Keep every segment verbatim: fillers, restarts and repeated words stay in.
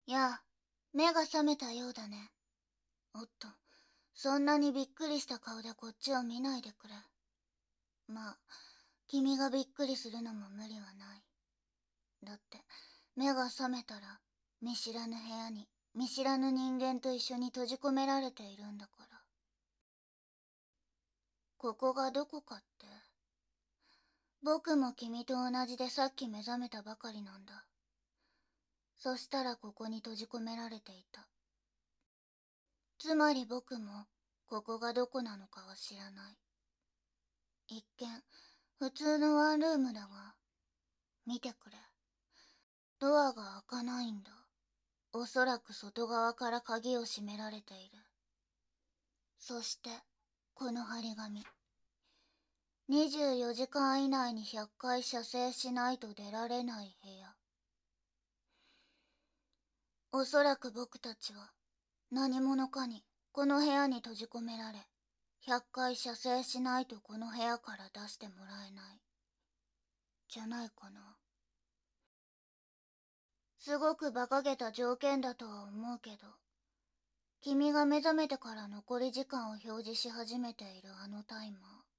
やあ、目が覚めたようだね。おっと、そんなにびっくりした顔でこっちを見ないでくれ。まあ、君がびっくりするのも無理はない。だって、目が覚めたら、見知らぬ部屋に、見知らぬ人間と一緒に閉じ込められているんだから。ここがどこかって。僕も君と同じでさっき目覚めたばかりなんだ。そしたらここに閉じ込められていた。つまり僕も、ここがどこなのかは知らない。一見、普通のワンルームだが、見てくれ。ドアが開かないんだ。おそらく外側から鍵を閉められている。そして、この張り紙。にじゅうよじかん以内にひゃっかい射精しないと出られない部屋。おそらく僕たちは、何者かにこの部屋に閉じ込められ、ひゃっかい射精しないとこの部屋から出してもらえない。じゃないかな。すごく馬鹿げた条件だとは思うけど、君が目覚めてから残り時間を表示し始めているあのタイマー。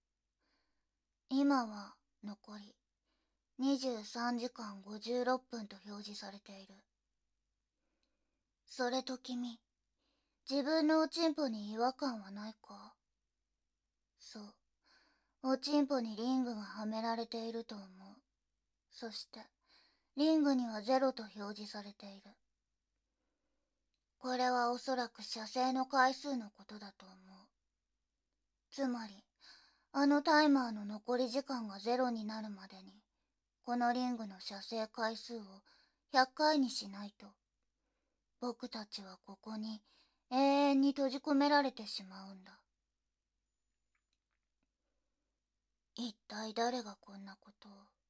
今は残りにじゅうさんじかんごじゅうろっぷんと表示されている。それと君、自分のおちんぽに違和感はないか？そう。おちんぽにリングがはめられていると思う。そして、リングにはゼロと表示されている。これはおそらく射精の回数のことだと思う。つまり、あのタイマーの残り時間がゼロになるまでに、このリングの射精回数をひゃっかいにしないと、僕たちはここに永遠に閉じ込められてしまうんだ。一体誰がこんなことを。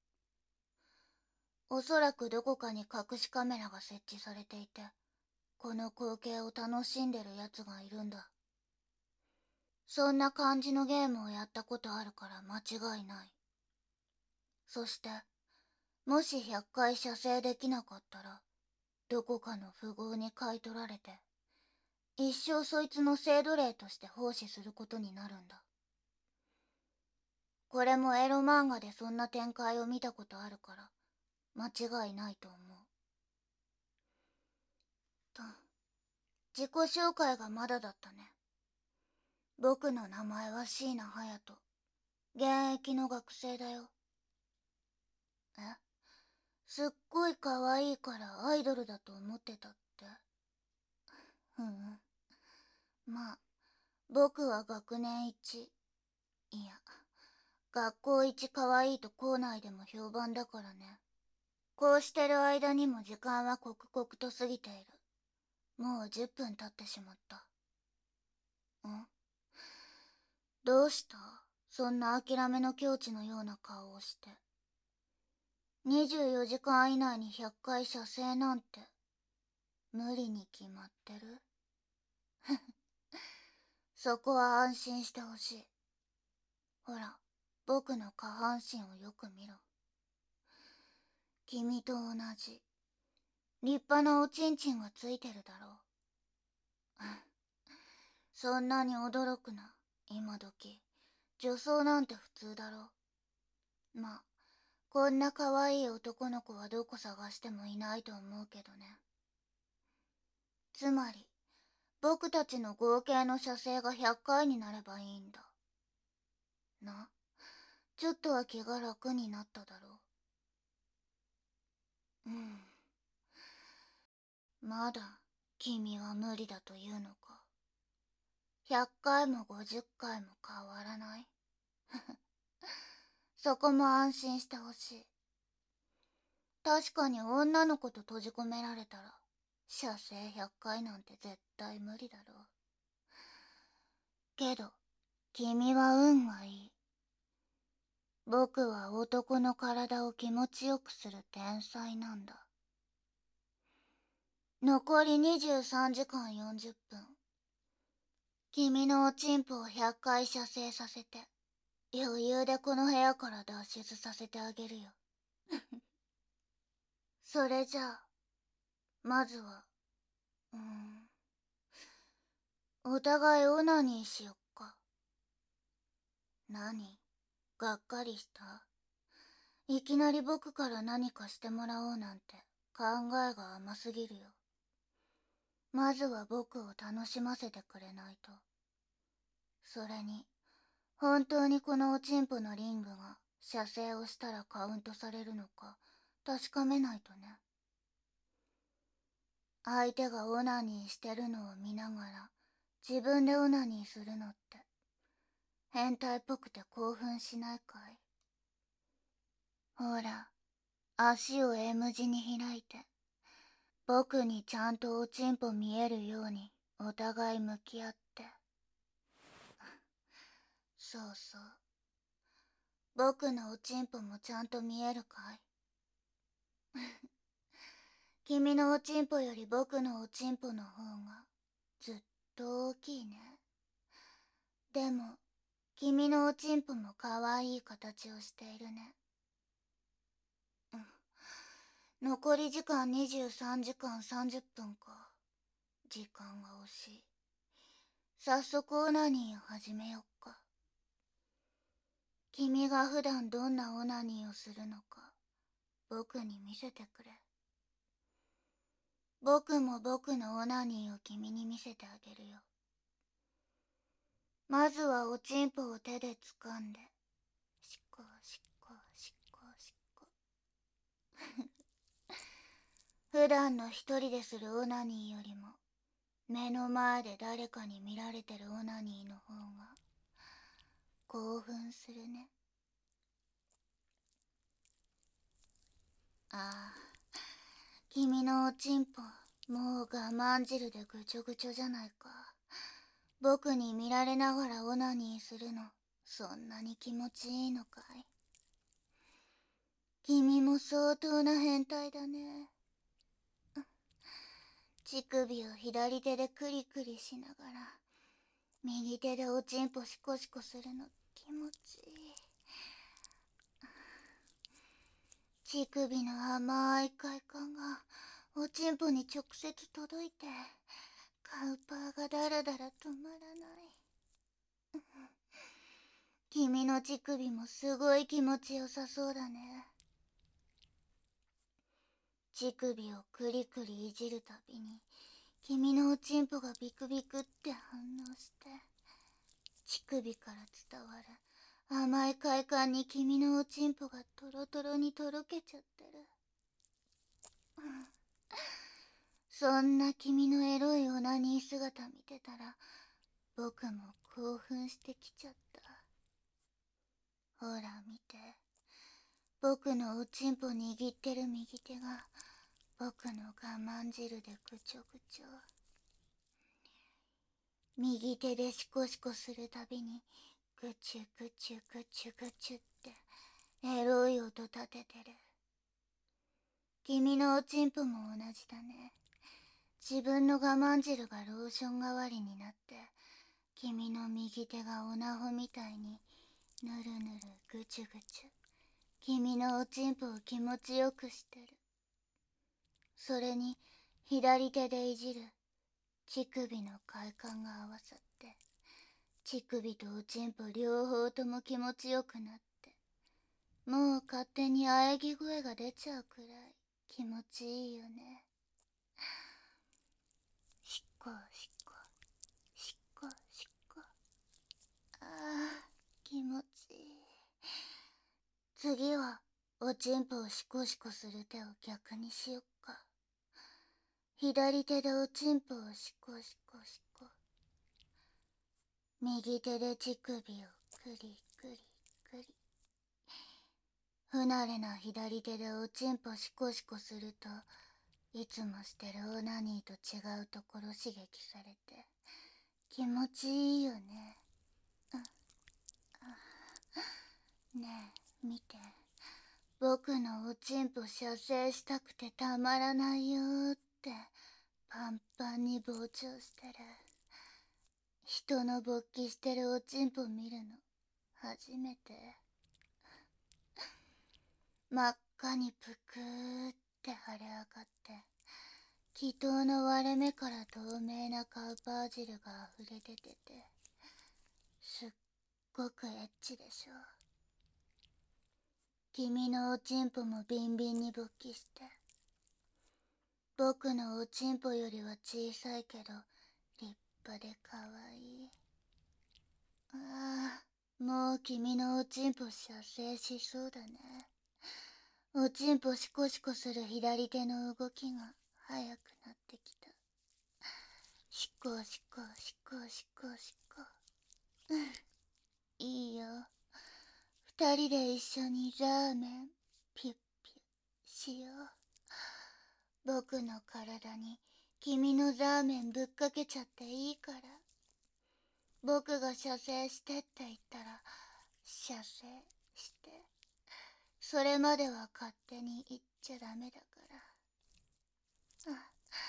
おそらくどこかに隠しカメラが設置されていて、この光景を楽しんでる奴がいるんだ。そんな感じのゲームをやったことあるから間違いない。そして、もしひゃっかい射精できなかったら、どこかの富豪に買い取られて、一生そいつの制度例として奉仕することになるんだ。これもエロ漫画でそんな展開を見たことあるから、間違いないと思う。と、自己紹介がまだだったね。僕の名前は椎名隼人。現役の学生だよ。え？すっごい可愛いからアイドルだと思ってたって。ふん。まあ、僕は学年一。いや、学校一可愛いと校内でも評判だからね。こうしてる間にも時間は刻々と過ぎている。もうじゅっぷん経ってしまった。ん？どうした？そんな諦めの境地のような顔をして。にじゅうよじかん以内にひゃっかい射精なんて、無理に決まってる？そこは安心してほしい。ほら、僕の下半身をよく見ろ。君と同じ、立派なおちんちんがついてるだろう。そんなに驚くな、今時。女装なんて普通だろう。まあ、こんな可愛い男の子はどこ探してもいないと思うけどね。つまり、僕たちの合計の射精がひゃっかいになればいいんだ。な、ちょっとは気が楽になっただろう。うん。まだ、君は無理だというのか。ひゃっかいもごじゅっかいも変わらない。そこも安心してほしい。確かに女の子と閉じ込められたら、射精ひゃっかいなんて絶対無理だろう。けど、君は運がいい。僕は男の体を気持ちよくする天才なんだ。残りにじゅうさんじかんよんじゅっぷん。君のおちんぽをひゃっかい射精させて、余裕でこの部屋から脱出させてあげるよ。それじゃあ、まずは、 うん。お互いオナニーしよっか。何？がっかりした？いきなり僕から何かしてもらおうなんて考えが甘すぎるよ。まずは僕を楽しませてくれないと。それに、本当にこのおちんぽのリングが射精をしたらカウントされるのか確かめないとね。相手がオナニーしてるのを見ながら自分でオナニーするのって変態っぽくて興奮しないかい？ほら、足を エム 字に開いて僕にちゃんとおちんぽ見えるようにお互い向き合って。そうそう、僕のおちんぽもちゃんと見えるかい？君のおちんぽより僕のおちんぽの方がずっと大きいね。でも君のおちんぽもかわいい形をしているね。うん。残り時間にじゅうさんじかんさんじゅっぷんか。時間が惜しい。早速オナニーを始めよっか。君が普段どんなオナニーをするのか僕に見せてくれ。僕も僕のオナニーを君に見せてあげるよ。まずはおちんぽを手で掴んで、しっこしっこしっこしっこ。普段の一人でするオナニーよりも、目の前で誰かに見られてるオナニーの方が、興奮するね。ああ、君のおちんぽ、もう我慢汁でぐちょぐちょじゃないか。僕に見られながらオナニーするの、そんなに気持ちいいのかい？君も相当な変態だね。乳首を左手でクリクリしながら、右手でおちんぽシコシコするの気持ちいい。乳首の甘い快感がおちんぽに直接届いて、カウパーがダラダラ止まらない。君の乳首もすごい気持ちよさそうだね。乳首をクリクリいじるたびに君のおちんぽがビクビクって反応して、乳首から伝わる甘い快感に君のおちんぽがトロトロにとろけちゃってる。そんな君のエロいオナニー姿見てたら僕も興奮してきちゃった。ほら見て、僕のおちんぽ握ってる右手が僕の我慢汁でぐちょぐちょ。右手でシコシコするたびにぐちゅぐちゅぐちゅぐちゅってエロい音立ててる。君のおちんぽも同じだね。自分の我慢汁がローション代わりになって君の右手がオナホみたいにぬるぬるぐちゅぐちゅ君のおちんぽを気持ちよくしてる。それに左手でいじる乳首の快感が合わさって乳首とおちんぽ両方とも気持ちよくなって、もう勝手に喘ぎ声が出ちゃうくらい気持ちいいよね。しっこしっこしっこしっこ。ああ、気持ちいい。次はおちんぽをシコシコする手を逆にしよっか。左手でおちんぽをシコシコシコ、右手で乳首をクリクリクリ。不慣れな左手でおちんぽシコシコすると、いつもしてるオナニーと違うところ刺激されて気持ちいいよね。うん、ねえ見て、僕のおちんぽ射精したくてたまらないよーってパンパンに膨張してる。人の勃起してるおちんぽ見るの初めて。真っ赤にぷくーって腫れ上がって気筒の割れ目から透明なカウパー汁が溢れ出てて、すっごくエッチでしょ。君のおちんぽもビンビンに勃起して、僕のおちんぽよりは小さいけど立派でかわいい。ああ、もう君のおちんぽ射精しそうだね。おちんぽシコシコする左手の動きが速くなってきた。シコシコシコシコシコ。うん、いいよ。二人で一緒にラーメンピュッピュしよう。僕の体に君のラーメンぶっかけちゃっていいから。僕が射精してって言ったら射精して。それまでは勝手に言っちゃダメだから。あ、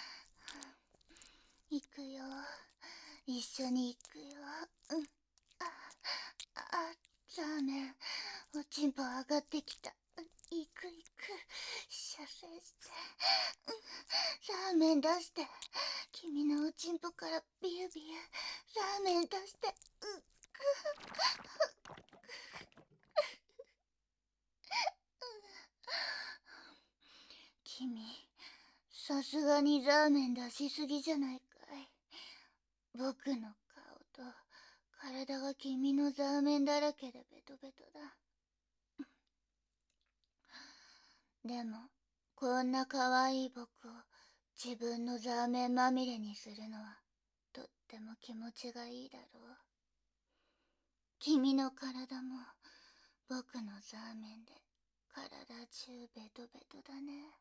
行くよ。一緒に行くよ。うん。あ、あ、ラーメン、おちんぽ上がってきた。行く行く。射精して。うん、ラーメン出して。君のおちんぽからビュービュー。ラーメン出して。うっく。君、さすがにラーメン出しすぎじゃないかい。僕の顔と体が君のザーメンだらけでベトベトだ。でも、こんな可愛い僕を自分のザーメンまみれにするのはとっても気持ちがいいだろう。君の体も僕のザーメンで体中ベトベトだね。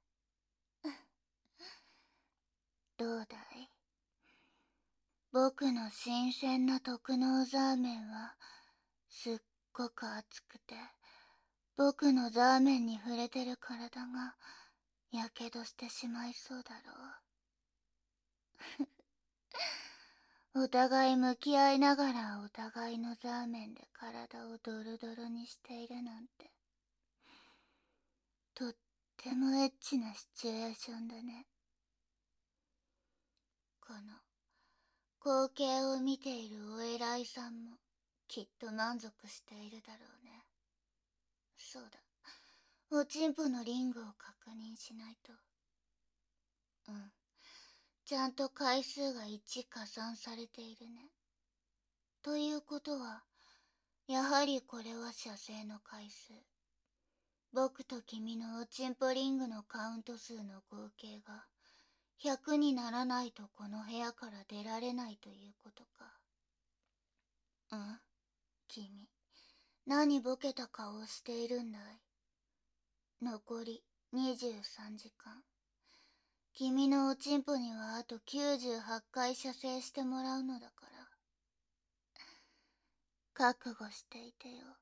どうだい？僕の新鮮な特納ザーメンはすっごく熱くて、僕のザーメンに触れてる体がやけどしてしまいそうだろう。お互い向き合いながらお互いのザーメンで体をドロドロにしているなんて、とってもエッチなシチュエーションだね。この光景を見ているお偉いさんもきっと満足しているだろうね。そうだ、おちんぽのリングを確認しないと。うん、ちゃんと回数がいち加算されているね。ということは、やはりこれは射精の回数。僕と君のおちんぽリングのカウント数の合計がひゃくにならないとこの部屋から出られないということか。うん？君、何ボケた顔をしているんだい？残りにじゅうさんじかん。君のおちんぽにはあときゅうじゅうはちかい射精してもらうのだから。覚悟していてよ。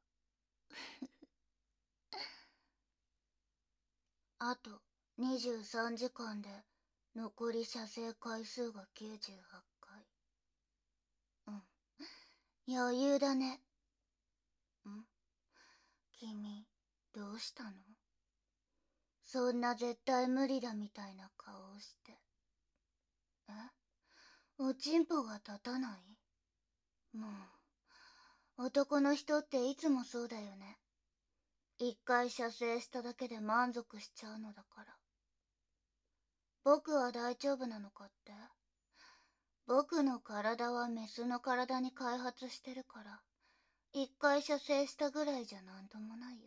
あとにじゅうさんじかんで残り射精回数がきゅうじゅうはちかい。うん。余裕だね。ん？君、どうしたの？そんな絶対無理だみたいな顔をして。え？おちんぽが立たない？もう、男の人っていつもそうだよね。一回射精しただけで満足しちゃうのだから。僕は大丈夫なのかって？僕の体はメスの体に開発してるから、一回射精したぐらいじゃなんともないよ。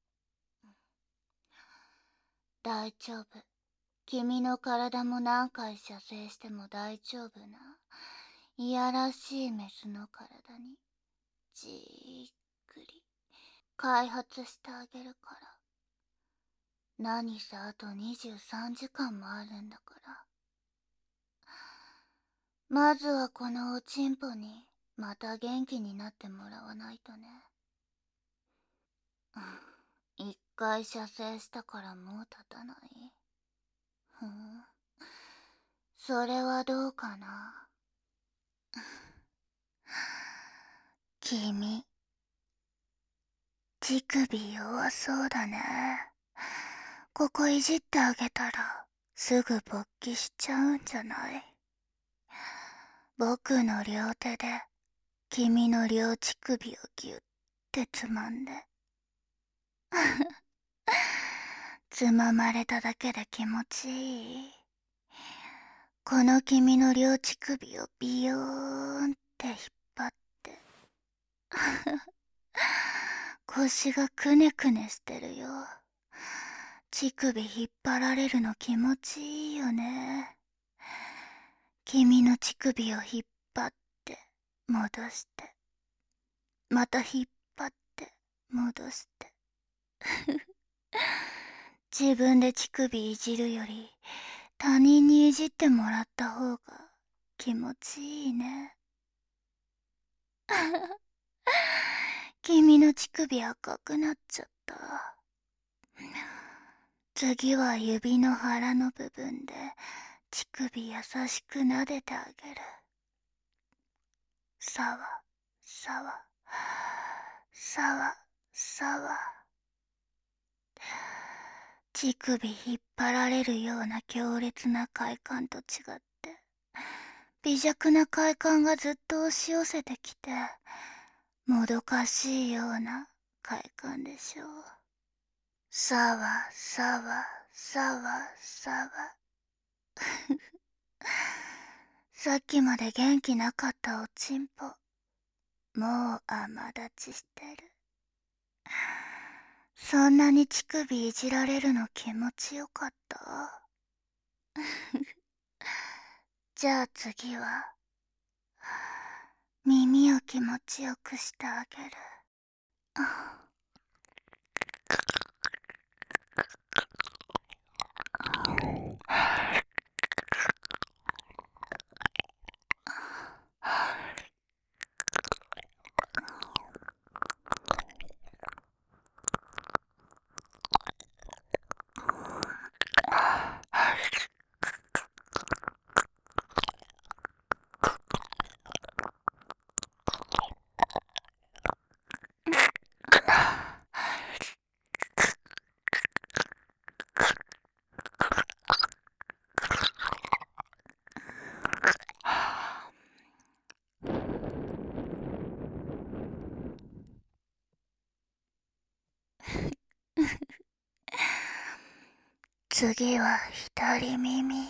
大丈夫。君の体も何回射精しても大丈夫な、いやらしいメスの体に、じーっくり、開発してあげるから。何せあとにじゅうさんじかんもあるんだから。まずはこのおちんぽに、また元気になってもらわないとね。一回射精したからもう立たない。ふん。それはどうかな。君、乳首弱そうだね。ここいじってあげたらすぐ勃起しちゃうんじゃない？僕の両手で君の両乳首をぎゅってつまんでつままれただけで気持ちいい。この君の両乳首をビヨーンって引っ張って腰がくねくねしてるよ。乳首引っ張られるの気持ちいいよね。君の乳首を引っ張って戻してまた引っ張って戻して自分で乳首いじるより他人にいじってもらった方が気持ちいいね。君の乳首赤くなっちゃった。次は指の腹の部分で乳首優しく撫でてあげる。さわさわさわさわ。乳首引っ張られるような強烈な快感と違って微弱な快感がずっと押し寄せてきてもどかしいような快感でしょう。さわさわさわさわさっきまで元気なかったおちんぽもう甘立ちしてる。そんなに乳首いじられるの気持ちよかった？じゃあ次は耳を気持ちよくしてあげる。次は左耳。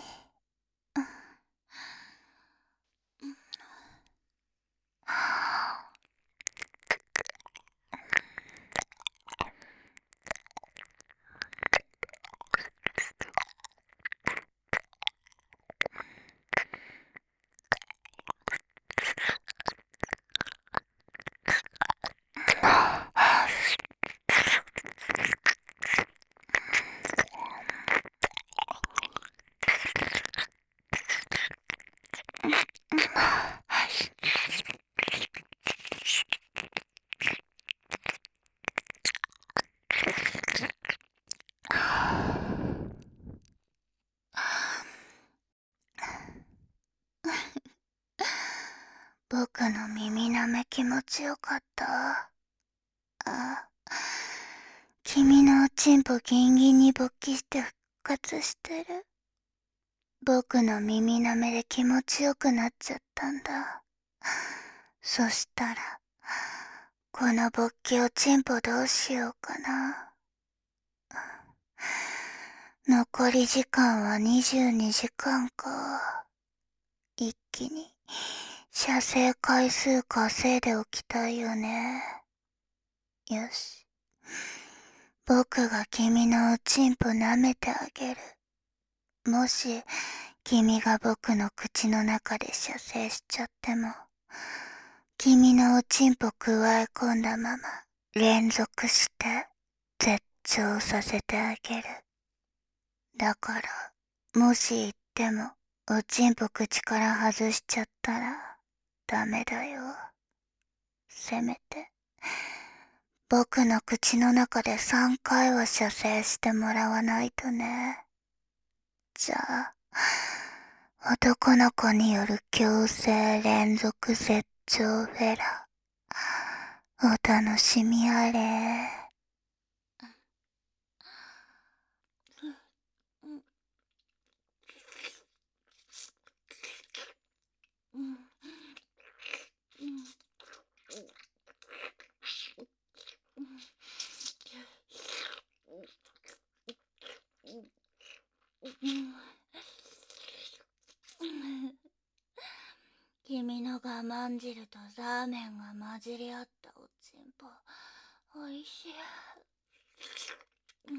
僕の耳なめ気持ちよかった？あ、君のおちんぽギンギンに勃起して復活してる。僕の耳なめで気持ちよくなっちゃったんだ。そしたらこの勃起おちんぽどうしようかな。残り時間はにじゅうにじかんか。一気に射精回数稼いでおきたいよね。よし、僕が君のおちんぽ舐めてあげる。もし君が僕の口の中で射精しちゃっても君のおちんぽくわえ込んだまま連続して絶頂させてあげる。だからもし言ってもおちんぽ口から外しちゃったらダメだよ。せめて僕の口の中でさんかいは射精してもらわないとね。じゃあ男の子による強制連続絶頂フェラお楽しみあれ。 の我慢汁とラーメンが混じり合ったおちんぽ、おいしい。うん。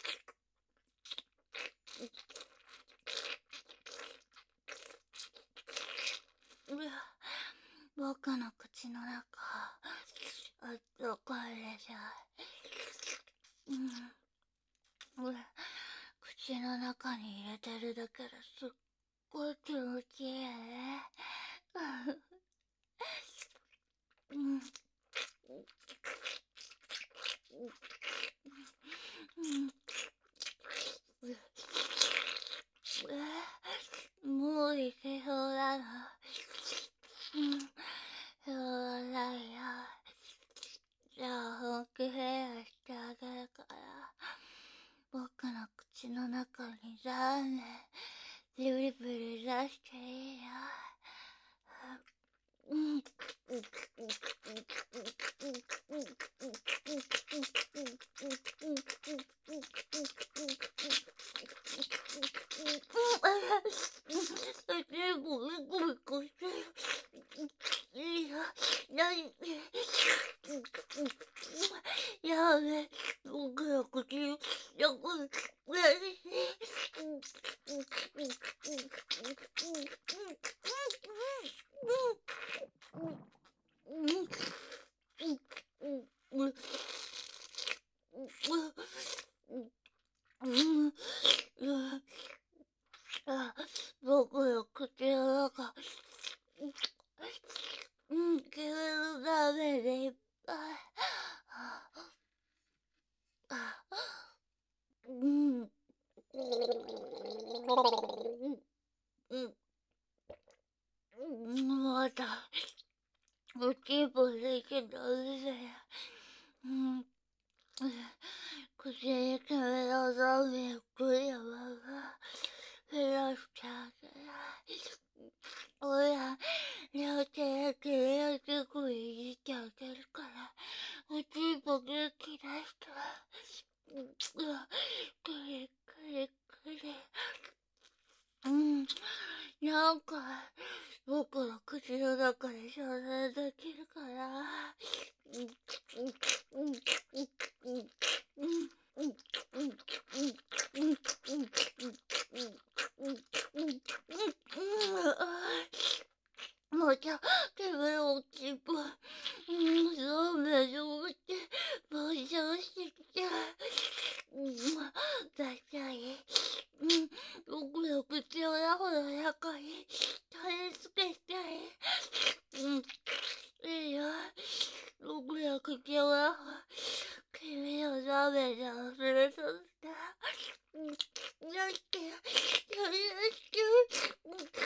うわ、僕の口の中、あったかいでしょ。うん。うわ、口の中に入れてるだけですっごい気持ちいいね。うん。うん、もういけそうだな。うん、そうだよ。じゃあ本気ヘアしてあげるから、僕の口の中にラーメン、ブリブリ出していいよ。うん。ごめんごめんごめん。いや、なに、やべ、僕の口、よく、やりし。僕の口の中、うん、君のラーメンでいっぱい。うん。うん。また、おちんぽできたうぜ。うん。口に君のラーメン食いやまま、減らしてあげない。おや、両手で君の手首いじってあげるから、おちんぽ元気出して。くりくりくり。うん。なんか、僕の口の中で想像できるから。もうじゃ、手ぶおちんぽ。うん、そうめんを見て、ぼうしょしてきた。うん、ださい。うん、僕の口をほどやかに、取り付けたい。うん、いいよ。僕の口を君のラーメンで忘れさせた。うん、だって、やりやして。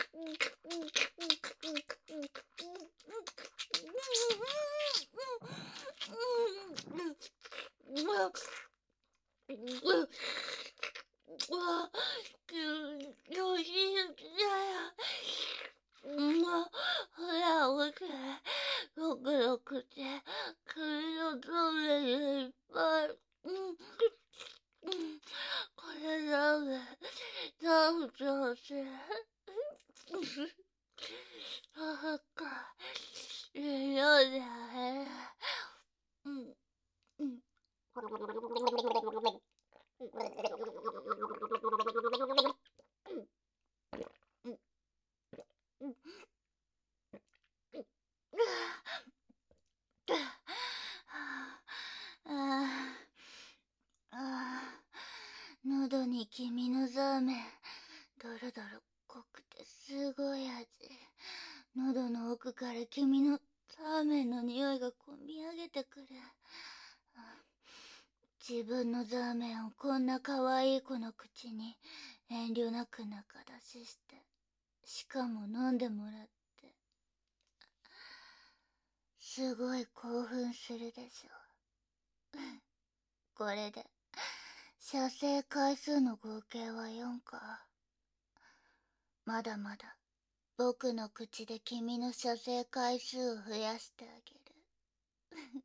わ、よしだよ。うん、ほら、僕、僕の口、首のトイレでいっぱい。うん、これラーメン、食べてほしい。そうか、いいよね。うん、うん。喉に君のザーメン、ドロドロ濃くてすごい味。喉の奥から君のザーメンの匂いがこみ上げてくる。自分のザーメンをこんな可愛い子の口に遠慮なく中出しして、しかも飲んでもらって、すごい興奮するでしょ。これで射精回数の合計はよんか。まだまだ僕の口で君の射精回数を増やしてあげる。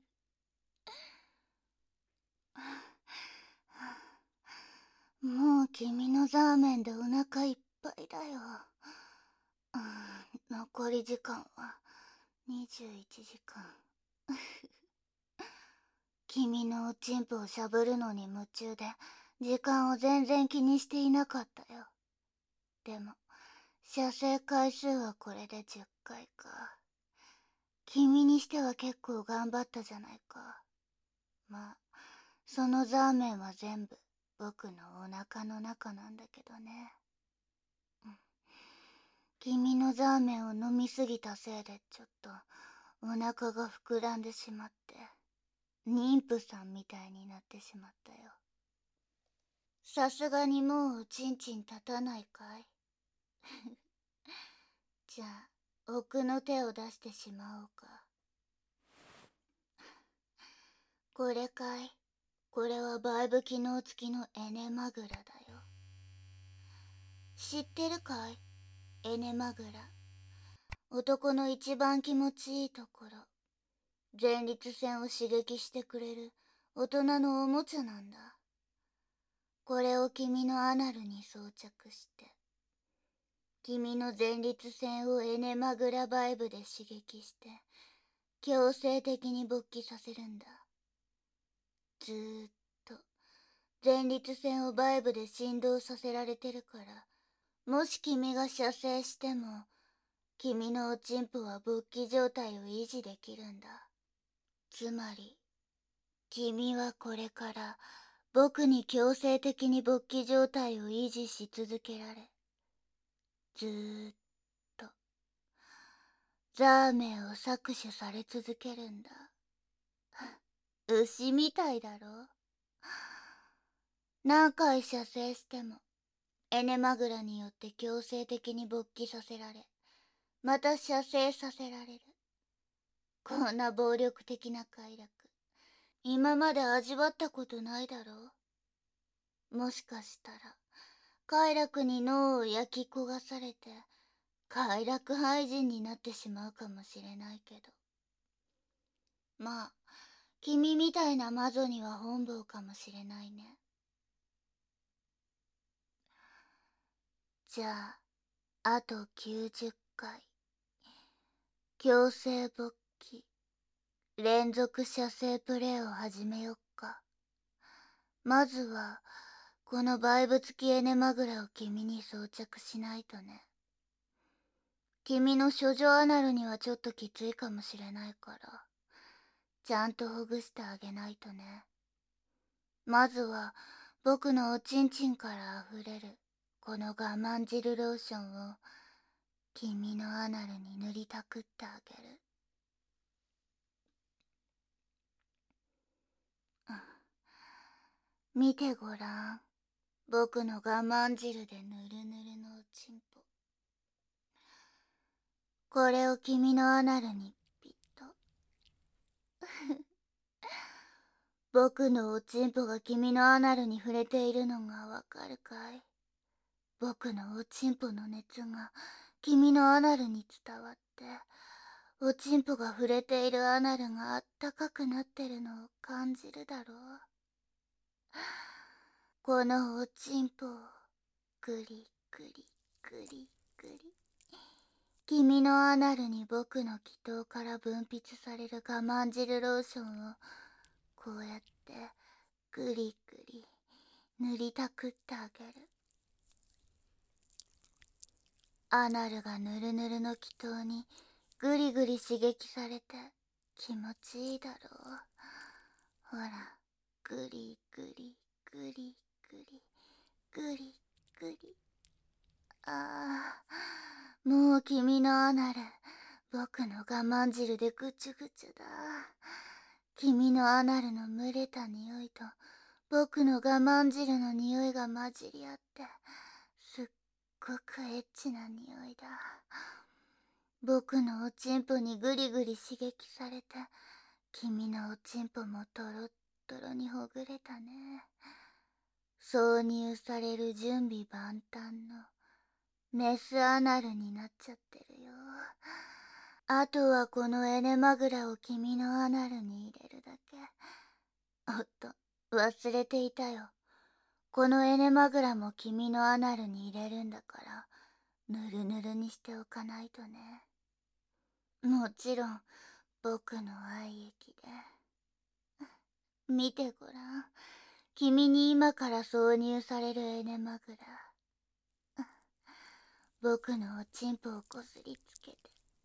もう君のザーメンでお腹いっぱいだよ。 うん、残り時間はにじゅういちじかん。君のおちんぽをしゃぶるのに夢中で時間を全然気にしていなかったよ。でも射精回数はこれでじゅっかいか。君にしては結構頑張ったじゃないか。まあそのザーメンは全部僕のお腹の中なんだけどね。うん、君のザーメンを飲みすぎたせいでちょっとお腹が膨らんでしまって妊婦さんみたいになってしまったよ。さすがにもうおちんちん立たないかい？じゃあ奥の手を出してしまおうか。これかい？これはバイブ機能付きのエネマグラだよ。知ってるかい？エネマグラ。男の一番気持ちいいところ、前立腺を刺激してくれる大人のおもちゃなんだ。これを君のアナルに装着して君の前立腺をエネマグラバイブで刺激して強制的に勃起させるんだ。ずーっと前立腺をバイブで振動させられてるから、もし君が射精しても君のおちんぽは勃起状態を維持できるんだ。つまり君はこれから僕に強制的に勃起状態を維持し続けられ、ずーっとザーメンを搾取され続けるんだ。牛みたいだろ？何回射精してもエネマグラによって強制的に勃起させられ、また射精させられる。こんな暴力的な快楽、今まで味わったことないだろう？もしかしたら快楽に脳を焼き焦がされて快楽廃人になってしまうかもしれないけど、まあ君みたいな魔女には本望かもしれないね。じゃああときゅうじゅっかい強制勃起連続射精プレイを始めよっか。まずはこのバイブ付きエネマグラを君に装着しないとね。君の処女アナルにはちょっときついかもしれないからちゃんとほぐしてあげないとね。まずは僕のおちんちんからあふれるこの我慢汁ローションを君のアナルに塗りたくってあげる。見てごらん。僕の我慢汁でぬるぬるのおちんぽ。これを君のアナルにピッと。僕のおちんぽが君のアナルに触れているのがわかるかい？僕のおちんぽの熱が君のアナルに伝わって、おちんぽが触れているアナルがあったかくなってるのを感じるだろう。このおちんぽをグリグリグリグリ、君のアナルに僕の気筒から分泌される我慢汁ローションをこうやってグリグリ塗りたくってあげる。アナルがぬるぬるの気筒にグリグリ刺激されて気持ちいいだろう。ほら、グリグリグリグリグリグリ。ああ、もう君のアナル僕の我慢汁でぐちゅぐちゅだ。君のアナルの蒸れた匂いと僕の我慢汁の匂いが混じり合ってすっごくエッチな匂いだ。僕のおちんぽにグリグリ刺激されて君のおちんぽもトロットロにほぐれたね。挿入される準備万端のメスアナルになっちゃってるよ。あとはこのエネマグラを君のアナルに入れるだけ。おっと、忘れていたよ。このエネマグラも君のアナルに入れるんだからぬるぬるにしておかないとね。もちろん、僕の愛液で。見てごらん。君に今から挿入されるエネマグラ。僕のおちんぽをこすりつけて。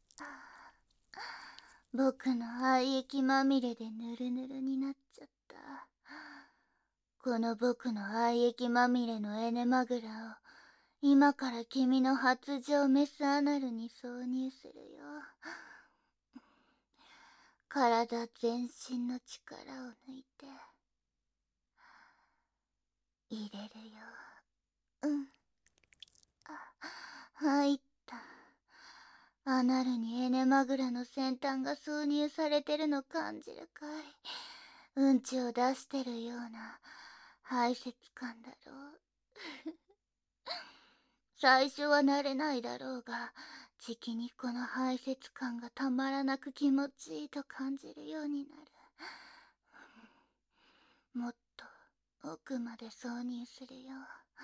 僕の愛液まみれでぬるぬるになっちゃった。この僕の愛液まみれのエネマグラを今から君の発情メスアナルに挿入するよ。体全身の力を抜いて入れるよ。うん。あ、入った。アナルにエネマグラの先端が挿入されてるの感じるかい。うんちを出してるような排泄感だろう。最初は慣れないだろうが、じきにこの排泄感がたまらなく気持ちいいと感じるようになる。もっと奥まで挿入するよ。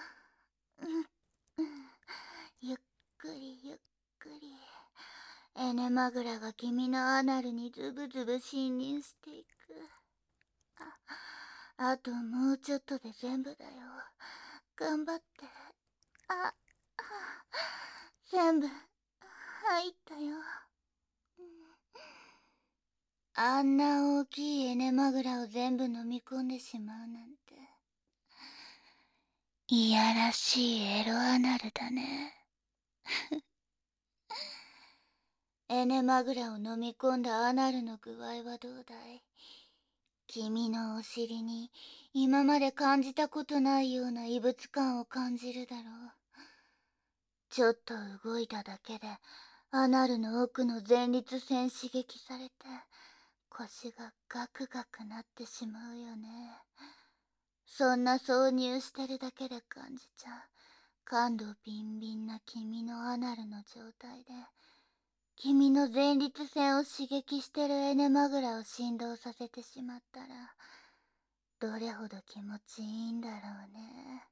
ゆっくりゆっくり。エネマグラが君のアナルにズブズブ侵入していく。あ、あともうちょっとで全部だよ。頑張って。あ、あ全部入ったよ。あんな大きいエネマグラを全部飲み込んでしまうなんて。いやらしいエロアナルだね。エネマグラを飲み込んだアナルの具合はどうだい？君のお尻に今まで感じたことないような異物感を感じるだろう。ちょっと動いただけでアナルの奥の前立腺刺激されて腰がガクガクなってしまうよね。そんな挿入してるだけで感じちゃう感度ビンビンな君のアナルの状態で君の前立腺を刺激してるエネマグラを振動させてしまったらどれほど気持ちいいんだろうね。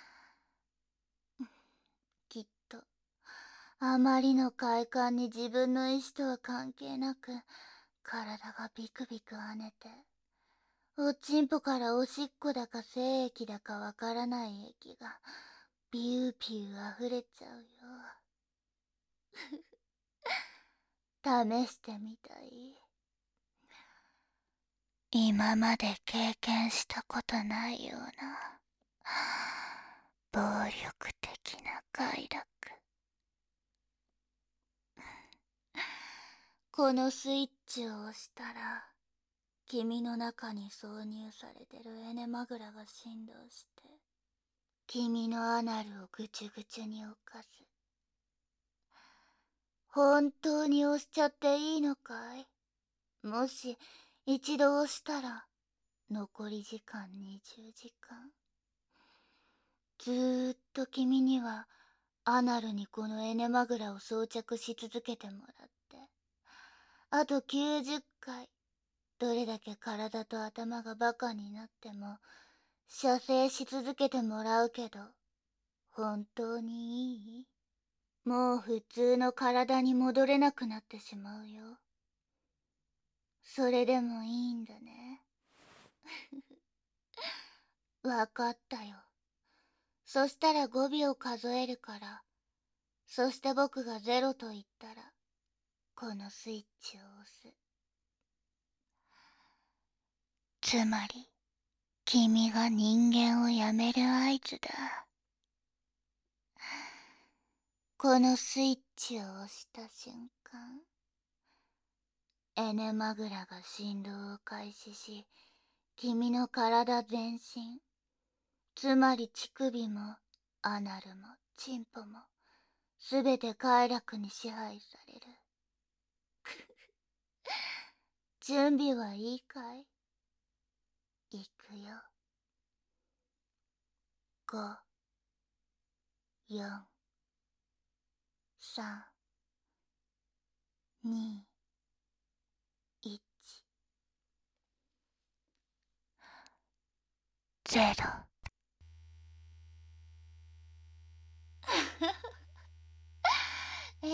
きっとあまりの快感に自分の意志とは関係なく体がビクビク跳ねておちんぽからおしっこだか精液だかわからない液がビューピュー溢れちゃうよ。試してみたい？今まで経験したことないような暴力的な快楽。このスイッチを押したら君の中に挿入されてるエネマグラが振動して君のアナルをぐちゅぐちゅに侵す。本当に押しちゃっていいのかい？もし一度押したら残り時間にじゅうじかん。ずーっと君にはアナルにこのエネマグラを装着し続けてもらってあときゅうじゅっかいどれだけ体と頭がバカになっても射精し続けてもらうけど本当にいい？もう普通の体に戻れなくなってしまうよ。それでもいいんだね。わかったよ。そしたらごびょう数えるから、そして僕がゼロと言ったら、このスイッチを押す。つまり、君が人間をやめる合図だ。このスイッチを押した瞬間、エネマグラが振動を開始し、君の体全身、つまり乳首も、アナルも、チンポも、すべて快楽に支配される。準備はいいかい？いくよ。ご、よん、さん、に、いち、ゼロ。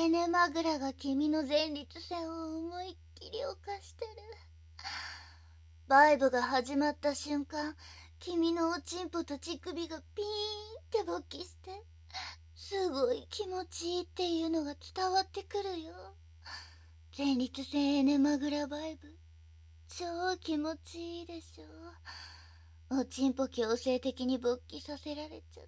エネマグラが君の前立腺を思いっきり犯してる。バイブが始まった瞬間、君のおちんぽと乳首がピーンって勃起して、すごい気持ちいいっていうのが伝わってくるよ。前立腺エネマグラバイブ、超気持ちいいでしょ。おちんぽ強制的に勃起させられちゃって。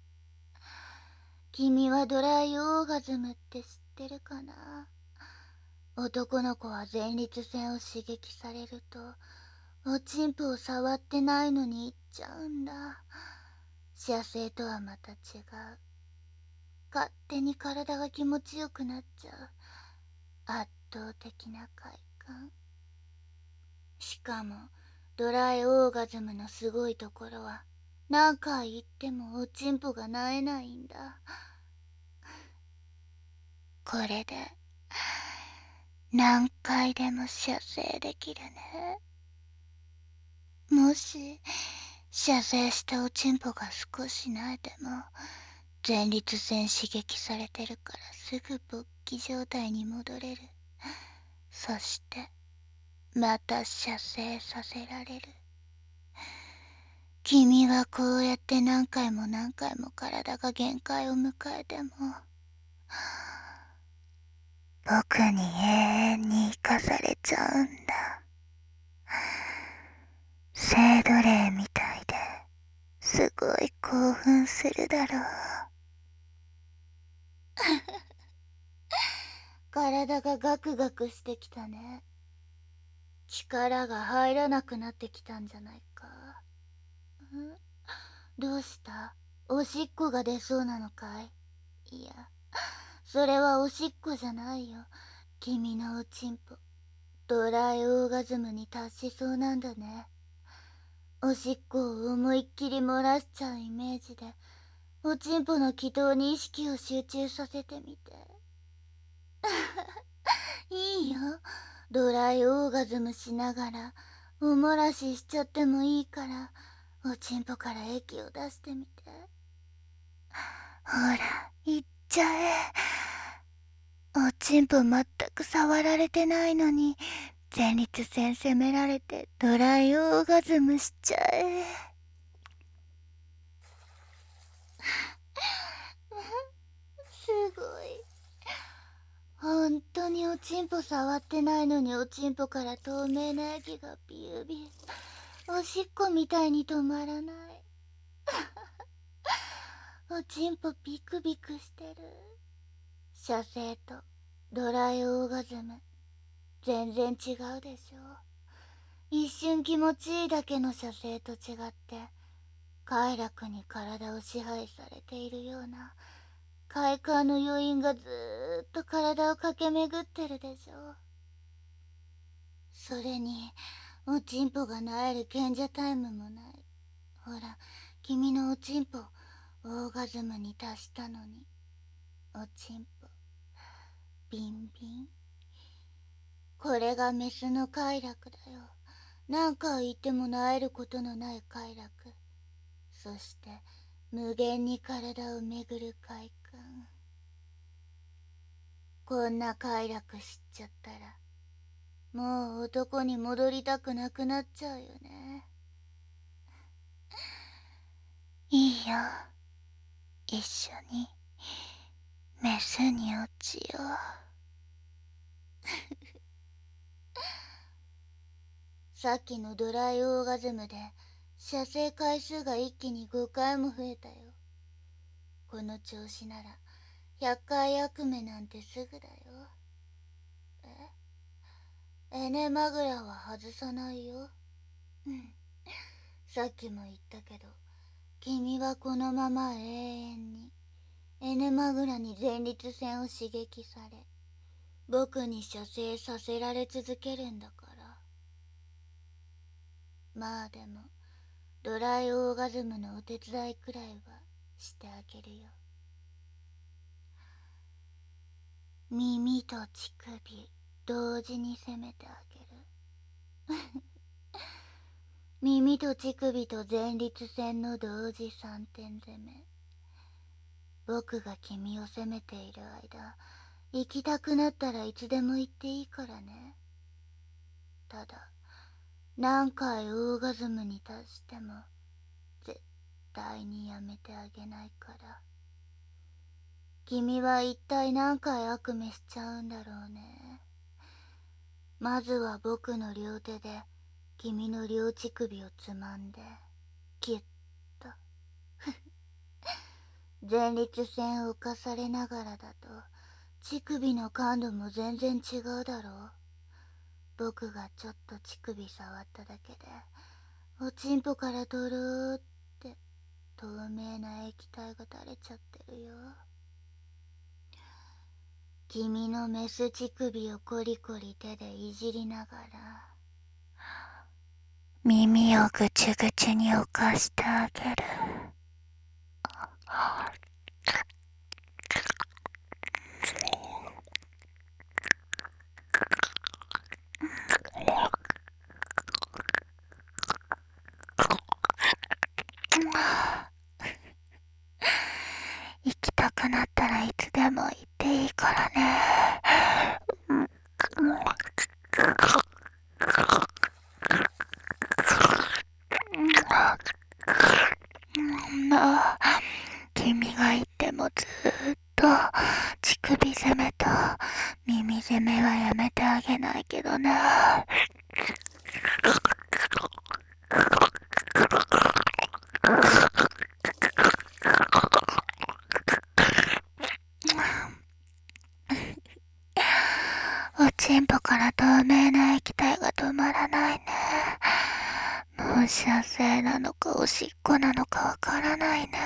君はドライオーガズムって知ってるかな？男の子は前立腺を刺激されると、おちんぽを触ってないのに行っちゃうんだ。射精とはまた違う。勝手に体が気持ちよくなっちゃう。圧倒的な快感。しかも、ドライオーガズムのすごいところは、何回言ってもおちんぽが萎えないんだ。これで、何回でも射精できるね。もし、射精したおちんぽが少し萎えても、前立腺刺激されてるからすぐ勃起状態に戻れる。そして、また射精させられる。君はこうやって何回も何回も体が限界を迎えても、僕に永遠に生かされちゃうんだ。性奴隷みたいですごい興奮するだろう。体がガクガクしてきたね。力が入らなくなってきたんじゃないか。ん？どうした？おしっこが出そうなのかい？いや、それはおしっこじゃないよ。君のおちんぽ、ドライオーガズムに達しそうなんだね。おしっこを思いっきり漏らしちゃうイメージで、おちんぽの気筒に意識を集中させてみて。いいよ。ドライオーガズムしながら、おもらししちゃってもいいから、おちんぽから液を出してみて。ほら、いっちゃえ。おちんぽ全く触られてないのに、前立腺責められてドライオーガズムしちゃえ。すごい。本当におちんぽ触ってないのにおちんぽから透明な液がビュービュー。おしっこみたいに止まらない。おちんぽビクビクしてる。射精とドライオーガズム、全然違うでしょ。一瞬気持ちいいだけの射精と違って、快楽に体を支配されているような、快感の余韻がずーっと体を駆け巡ってるでしょ。それに、おちんぽが萎える賢者タイムもない。ほら、君のおちんぽ、オーガズムに達したのに、おちんぽ、ビンビン。これがメスの快楽だよ。何回言っても萎えることのない快楽。そして、無限に体を巡る快感。こんな快楽知っちゃったら、もう男に戻りたくなくなっちゃうよね。いいよ。一緒に、メスに落ちよう。さっきのドライオーガズムで、射精回数が一気にごかいも増えたよ。この調子なら、ひゃっかい悪夢なんてすぐだよ。えエネマグラは外さないよ。うん。さっきも言ったけど、君はこのまま永遠に、エネマグラに前立腺を刺激され、僕に射精させられ続けるんだから。まあでも、ドライオーガズムのお手伝いくらいはしてあげるよ。耳と乳首、同時に攻めてあげる。耳と乳首と前立腺の同時三点攻め。僕が君を責めている間、 行きたくなったらいつでも行っていいからね。ただ、何回オーガズムに達しても、絶対にやめてあげないから。君は一体何回悪夢しちゃうんだろうね。まずは僕の両手で、君の両乳首をつまんで、キュッと。前立腺を侵されながらだと、乳首の感度も全然違うだろう。僕がちょっと乳首触っただけで、おちんぽからとろーって透明な液体が垂れちゃってるよ。君のメス乳首をコリコリ手でいじりながら、耳をぐちゅぐちゅに浮かしてあげる。行きたくなったらいつでも行っていいからね。もう君がいてもずーっと乳首攻めと耳攻めはやめてあげないけどね。おちんぽから透明な液体が止まらないね。放射性なのかおしっこなのかわからないね。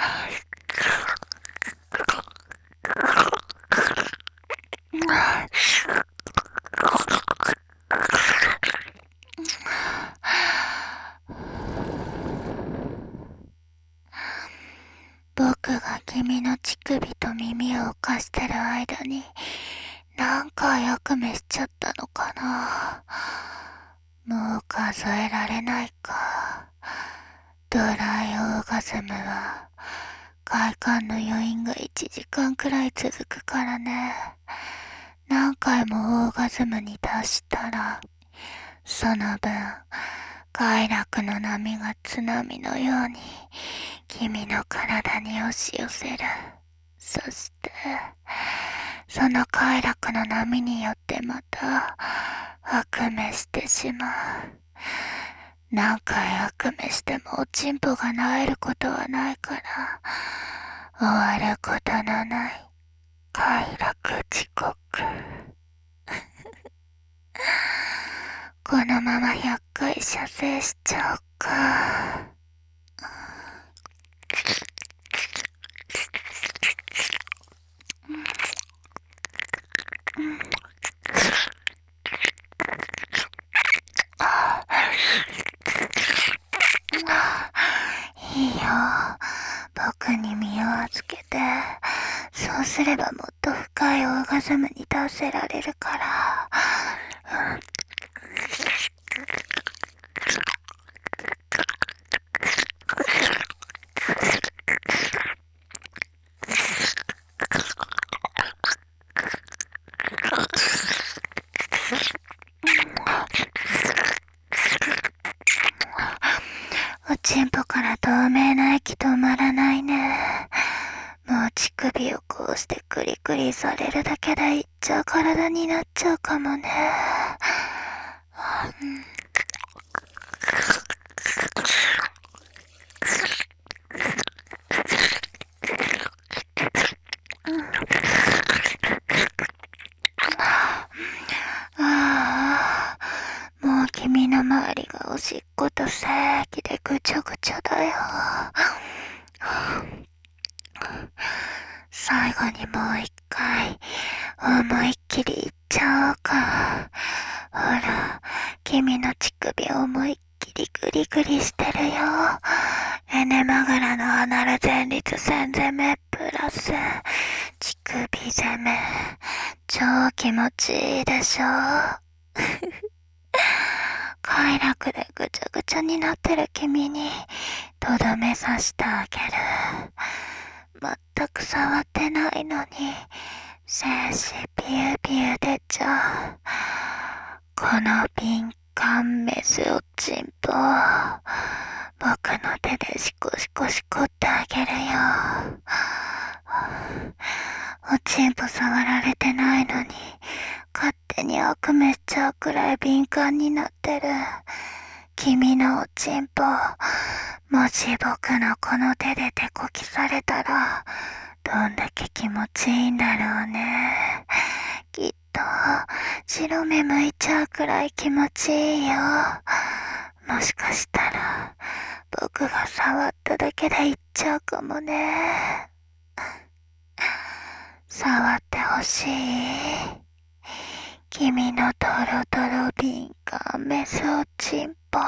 僕が君の乳首と耳を浮かしてる間に何回悪夢しちゃったのかな。もう数えられないか。ドライオーガズムは快感の余韻がいちじかんくらい続くからね。何回もオーガズムに達したら、その分快楽の波が津波のように君の体に押し寄せる。そしてその快楽の波によってまた悪夢してしまう。何回悪夢してもおちんぽが萎えることはないから終わることのない快楽地獄。このままひゃっかい射精しちゃおうか。いいよ、僕に身を預けて。そうすればもっと深いオーガズムに達せられるから。おちんぽから透明な液止まらないね。もう乳首をこうしてクリクリされるだけでいっちゃう体になっちゃうかもね。うん、ああ、もう君の周りがおしっこと精液でぐちゃぐちゃだよ。最後にもう一回思いっきりいっちゃおうか。ほら、君の乳首思いっきりグリグリしてるよ。エネマグラのアナル前立腺攻めプラス乳首攻め、超気持ちいいでしょ。快楽でぐちゃぐちゃになってる君にとどめさしてあげる。全く触ってないのに精子ビュービュー出ちゃう。この敏感メスおちんぽ、僕の手でシコシコシコってあげるよ。おちんぽ触られてないのに勝手に悪めしちゃうくらい敏感になってる君のおちんぽ、もし僕のこの手で手こきされたらどんだけ気持ちいいんだろうね。きっと白目向いちゃうくらい気持ちいいよ。もしかしたら僕が触っただけでいっちゃうかもね。触ってほしい。君のトロトロ敏感メスおちんぽ。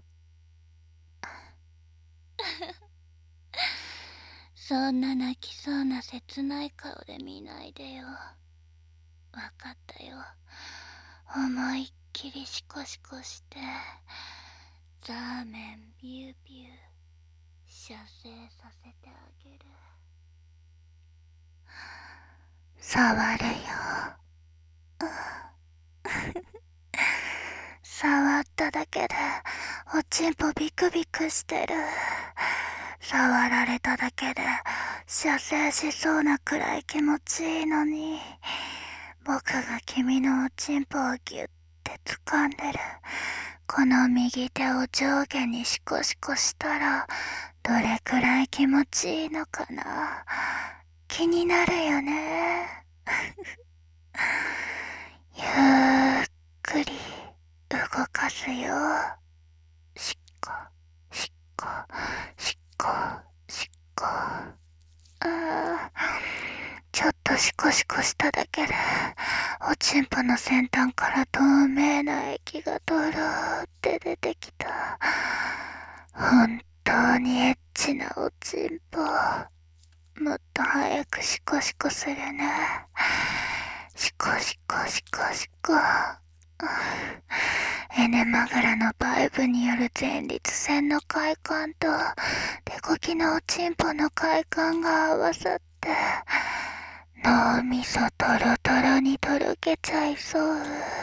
そんな泣きそうな切ない顔で見ないでよ。わかったよ。思いっきりシコシコしてザーメンビュービュー射精させてあげる。触るよ。触っただけでおちんぽビクビクしてる。触られただけで射精しそうなくらい気持ちいいのに、僕が君のおちんぽをギュッて掴んでるこの右手を上下にシコシコしたらどれくらい気持ちいいのかな。気になるよね。ゆっくり動かすよ。しっこしっこしっこしっこ。ああ、ちょっとシコシコしただけでおちんぽの先端から透明な液がドローって出てきた。本当にエッチなおちんぽ。もっと早くシコシコするね。シコシコシコシコ。エネマグラのバイブによる前立腺の快感と手こきのおちんぽの快感が合わさって脳みそトロトロにとろけちゃいそう。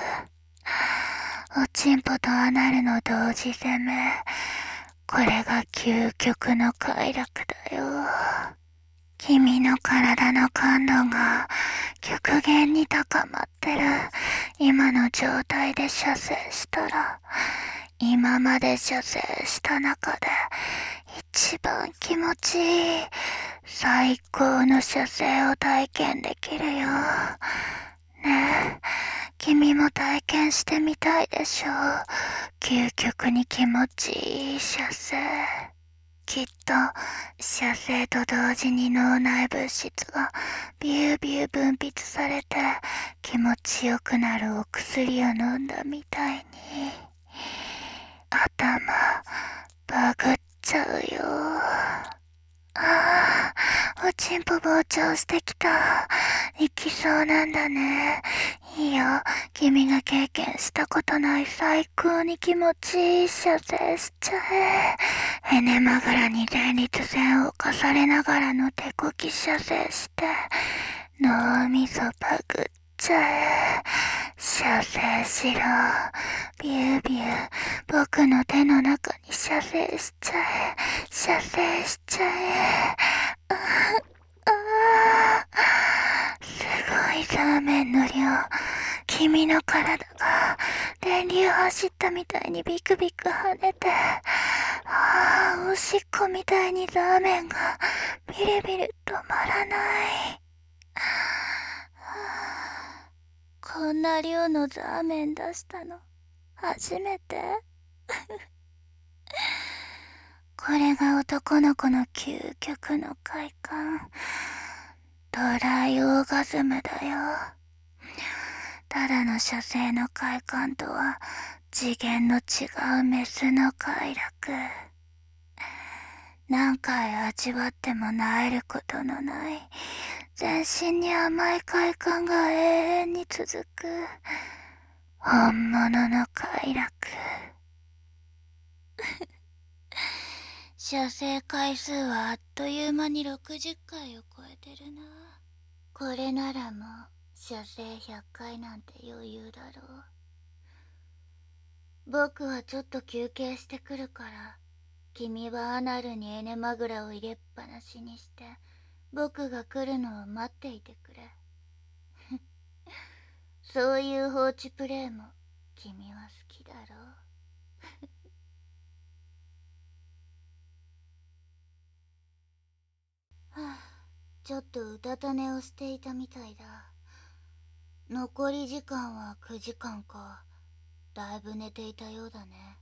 おちんぽとアナルの同時攻め、これが究極の快楽だよ。君の体の感度が極限に高まってる今の状態で射精したら、今まで射精した中で一番気持ちいい最高の射精を体験できるよ。ねえ、君も体験してみたいでしょ。究極に気持ちいい射精。きっと射精と同時に脳内物質がビュービュー分泌されて気持ちよくなるお薬を飲んだみたいに頭バグっちゃうよ。ああ、おちんぽ膨張してきた。いきそうなんだね。いいよ、君が経験したことない最高に気持ちいい射精しちゃえ。エネマグラに前立腺を侵されながらの手こき射精して脳みそバグっちゃえ。射精しろ。ビュービュー僕の手の中に射精しちゃえ。射精しちゃえ。ああ、すごいザーメンの量。君の体が電流走ったみたいにビクビク跳ねて、ああ、おしっこみたいにザーメンがビリビリ止まらない。こんな量のザーメン出したの初めて。これが男の子の究極の快感、ドライオーガズムだよ。ただの射精の快感とは次元の違うメスの快楽。何回味わっても萎えることのない全身に甘い快感が永遠に続く本物の快楽。射精回数はあっという間にろくじゅっかいを超えてるな。 これならもう射精ひゃっかいなんて余裕だろう。僕はちょっと休憩してくるから、君はアナルにエネマグラを入れっぱなしにして僕が来るのを待っていてくれ。そういう放置プレイも君は好きだろう。はあ、ちょっとうたた寝をしていたみたいだ。残り時間はくじかんか。だいぶ寝ていたようだね。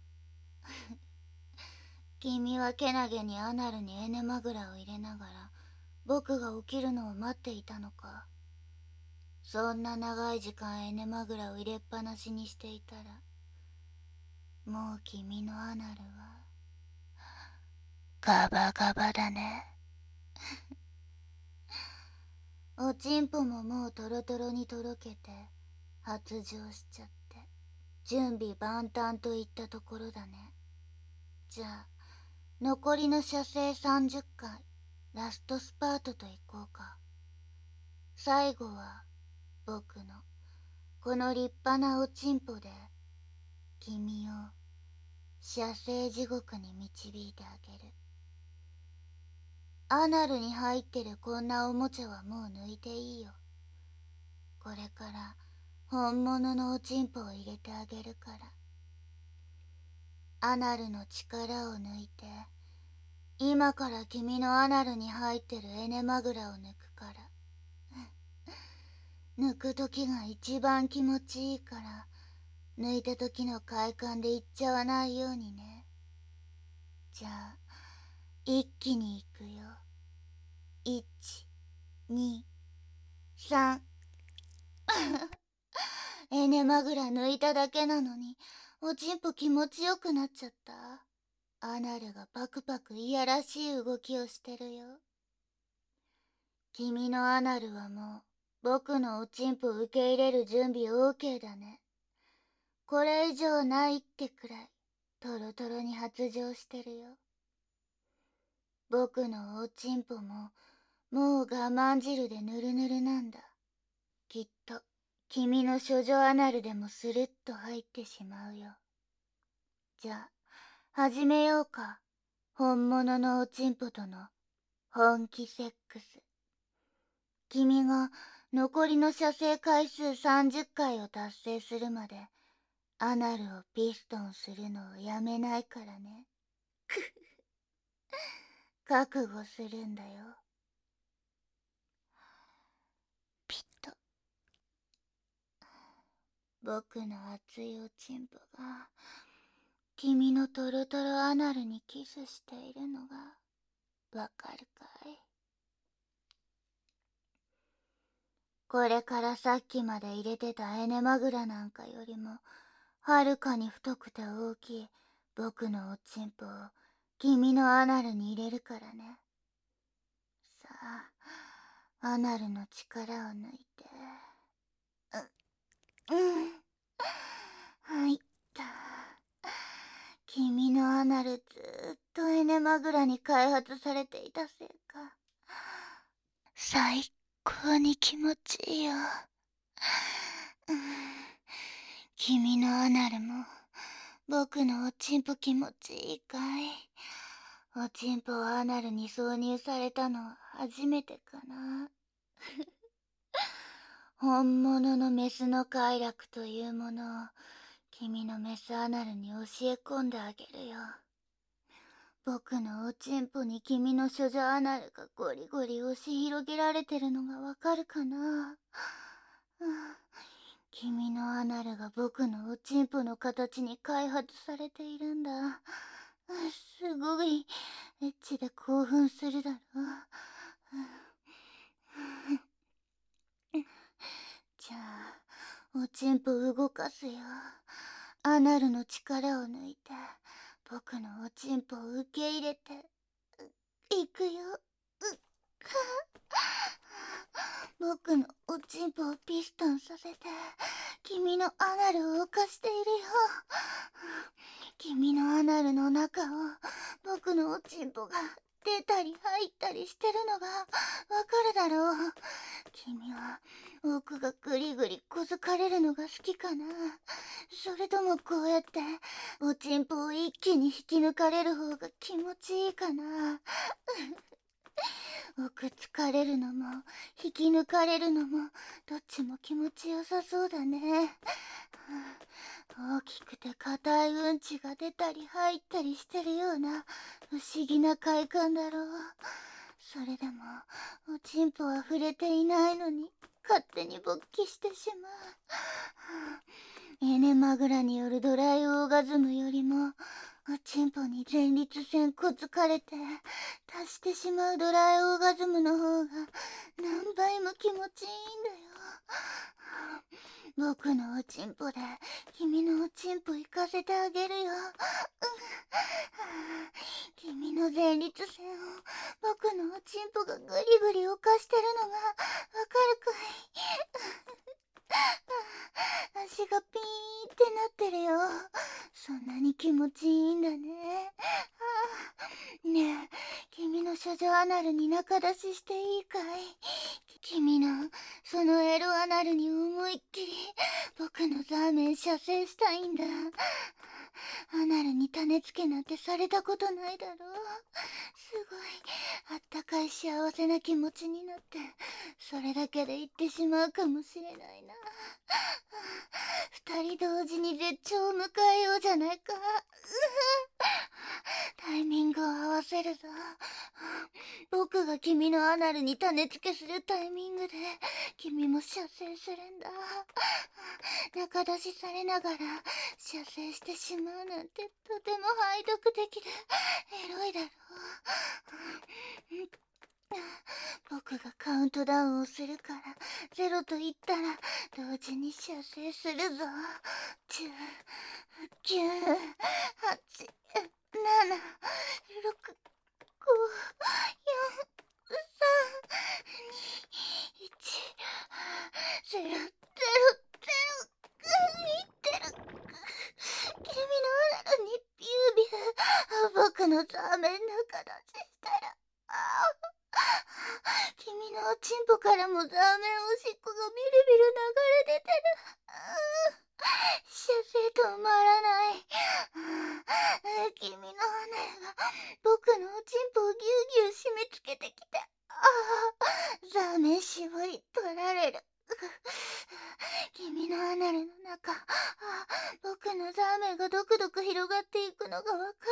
君はけなげにアナルにエネマグラを入れながら僕が起きるのを待っていたのか。そんな長い時間エネマグラを入れっぱなしにしていたら、もう君のアナルはガバガバだね。おちんぽももうトロトロにとろけて発情しちゃって準備万端といったところだね。じゃあ残りの射精さんじゅっかいラストスパートといこうか。最後は僕のこの立派なおちんぽで君を射精地獄に導いてあげる。アナルに入ってるこんなおもちゃはもう抜いていいよ。これから本物のおちんぽを入れてあげるから。アナルの力を抜いて、今から君のアナルに入ってるエネマグラを抜くから。抜く時が一番気持ちいいから、抜いた時の快感でいっちゃわないようにね。じゃあ、一気にいくよ。いち、に、さん。エネマグラ抜いただけなのに、おちんぽ気持ちよくなっちゃった。アナルがパクパクいやらしい動きをしてるよ。君のアナルはもう、僕のおちんぽ受け入れる準備 オーケー だね。これ以上ないってくらい、トロトロに発情してるよ。僕のおちんぽも、もう我慢汁でぬるぬるなんだ。きっと、君の処女アナルでもスルッと入ってしまうよ。じゃあ、始めようか。本物のおちんぽとの本気セックス。君が残りの射精回数さんじゅっかいを達成するまで、アナルをピストンするのをやめないからね。覚悟するんだよ。ピッと。僕の熱いおちんぽが、君のトロトロアナルにキスしているのが、わかるかい？これからさっきまで入れてたエネマグラなんかよりも、はるかに太くて大きい僕のおちんぽを君のアナルに入れるからね。さあ、アナルの力を抜いて。う、うん。入った。君のアナルずーっとエネマグラに開発されていたせいか。最高に気持ちいいよ。うん、君のアナルも僕のおちんぽ気持ちいいかい？おちんぽをアナルに挿入されたのは初めてかな。本物のメスの快楽というものを君のメスアナルに教え込んであげるよ。僕のおちんぽに君の処女アナルがゴリゴリ押し広げられてるのがわかるかな。うん、君のアナルが僕のおちんぽの形に開発されているんだ。すごいエッチで興奮するだろう。じゃあ、おちんぽ動かすよ。アナルの力を抜いて、僕のおちんぽを受け入れて、いくよ。僕のおちんぽをピストンさせて、君のアナルを浮かしているよ。君のアナルの中を僕のおちんぽが出たり入ったりしてるのがわかるだろう。君は奥がぐりぐりこづかれるのが好きかな。それともこうやっておちんぽを一気に引き抜かれる方が気持ちいいかな。奥疲れるのも引き抜かれるのもどっちも気持ちよさそうだね。大きくて硬いうんちが出たり入ったりしてるような不思議な快感だろう。それでもおちんぽは触れていないのに勝手に勃起してしまう。エネマグラによるドライオーガズムよりもおちんぽに前立腺こつかれて足してしまうドライオーガズムの方が何倍も気持ちいいんだよ。僕のおちんぽで君のおちんぽ行かせてあげるよ。君の前立腺を僕のおちんぽがぐりぐり浮かしてるのがわかるかい？足がピーンってなってるよ。そんなに気持ちいいんだね。ねえ、君の処女アナルに中出ししていいかい？君のそのエロアナルに思いっきり僕のザーメン射精したいんだ。アナルに種付けなんてされたことないだろう。すごいあったかい幸せな気持ちになってそれだけで言ってしまうかもしれないな。二人同時に絶頂を迎えようじゃないか。タイミングを合わせるぞ。僕が君のアナルに種付けするタイミングで君も射精するんだ。中出しされながら射精してしまうなんてとても背徳的でエロいだろう。僕がカウントダウンをするからゼロと言ったら同時に射精するぞ。じゅう、きゅう、はち、なな、ろく、ご、よん、さん、に、いち、ゼロ、ゼロ、ゼロ、いってる。君のアナルにビュービュー僕のザーメン中出ししたら君のおちんぽからもザーメンおしっこがビルビル流れ出てる。射精止まらない。君のアナルが僕のおちんぽをギュウギュウ締め付けてきて、ザーメン絞り取られる。君のアナルの中、僕のザーメンがドクドク広がっていくのがわかる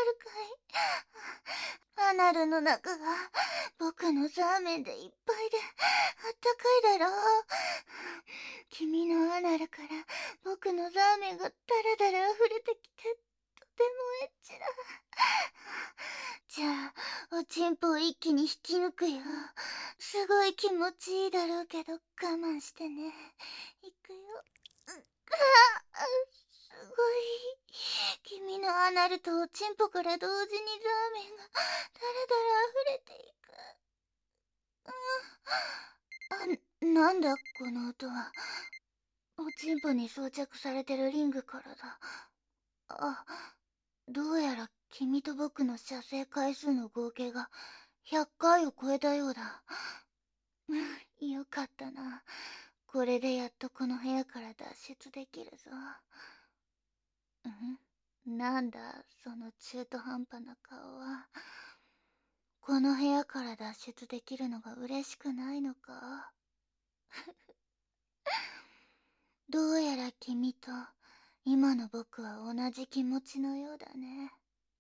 かい？アナルの中が僕のザーメンでいっぱいであったかいだろう。君のアナルから僕のザーメンがダラダラ溢れてきてとてもエッチだ。じゃあおちんぽを一気に引き抜くよ。すごい気持ちいいだろうけど我慢してね。いくよ。すごい。君のアナルとおちんぽから同時にザーメンがダラダラ溢れていく。あ、なんだこの音は。おちんぽに装着されてるリングからだ。あ、どうやら君と僕の射精回数の合計がひゃっかいを超えたようだ。よかったな。これでやっとこの部屋から脱出できるぞ。ん？なんだその中途半端な顔は。この部屋から脱出できるのが嬉しくないのか？どうやら君と今の僕は同じ気持ちのようだね。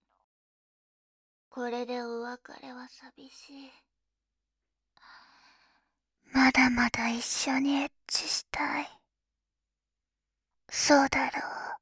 これでお別れは寂しい。まだまだ一緒にエッチしたい。そうだろ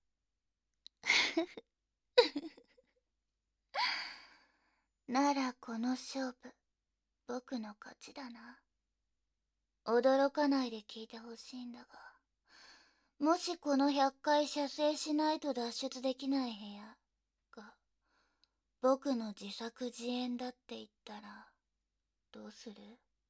う。ならこの勝負、僕の勝ちだな。驚かないで聞いてほしいんだが、もしこのひゃっかい射精しないと脱出できない部屋が僕の自作自演だって言ったらどうする？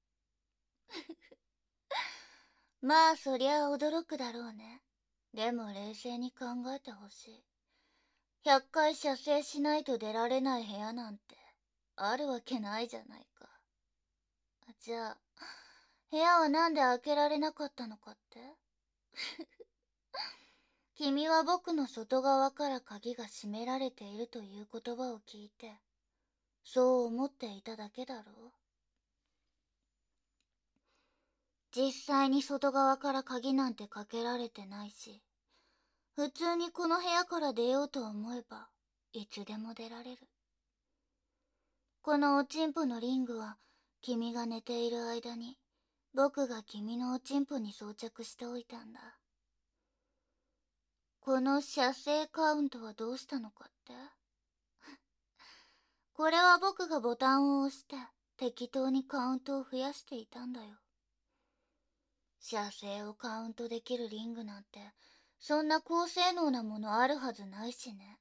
まあそりゃ驚くだろうね。でも冷静に考えてほしい。ひゃっかい射精しないと出られない部屋なんてあるわけないじゃないか。じゃあ、部屋はなんで開けられなかったのかって？君は僕の外側から鍵が閉められているという言葉を聞いて、そう思っていただけだろう。実際に外側から鍵なんてかけられてないし、普通にこの部屋から出ようと思えば、いつでも出られる。このおちんぽのリングは、君が寝ている間に、僕が君のおちんぽに装着しておいたんだ。この射精カウントはどうしたのかって？これは僕がボタンを押して適当にカウントを増やしていたんだよ。射精をカウントできるリングなんてそんな高性能なものあるはずないしね。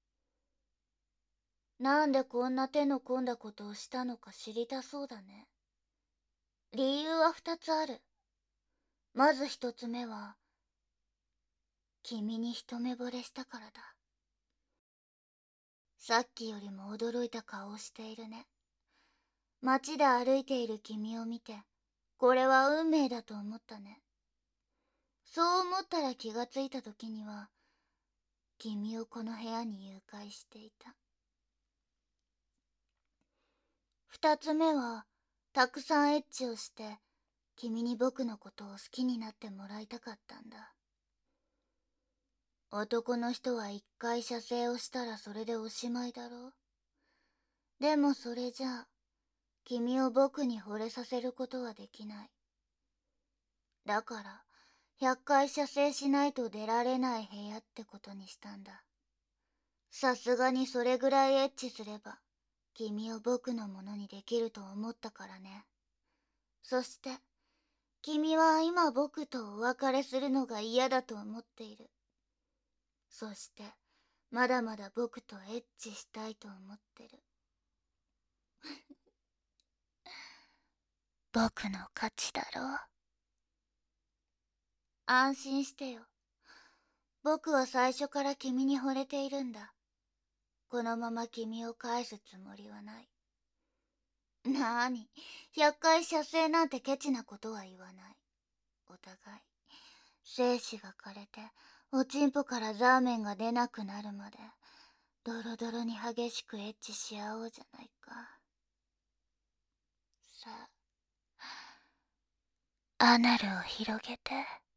なんでこんな手の込んだことをしたのか知りたそうだね。理由は二つある。まず一つ目は君に一目惚れしたからだ。さっきよりも驚いた顔をしているね。街で歩いている君を見て、これは運命だと思ったね。そう思ったら気がついた時には、君をこの部屋に誘拐していた。二つ目は、たくさんエッチをして、君に僕のことを好きになってもらいたかったんだ。男の人は一回射精をしたらそれでおしまいだろう。でもそれじゃあ、君を僕に惚れさせることはできない。だから、百回射精しないと出られない部屋ってことにしたんだ。さすがにそれぐらいエッチすれば、君を僕のものにできると思ったからね。そして、君は今僕とお別れするのが嫌だと思っている。そして、まだまだ僕とエッチしたいと思ってる。僕の勝ちだろう。安心してよ。僕は最初から君に惚れているんだ。このまま君を返すつもりはない。なーに、百回射精なんてケチなことは言わない。お互い、精子が枯れて、おちんぽからザーメンが出なくなるまで、ドロドロに激しくエッチし合おうじゃないか。さあ、アナルを広げて。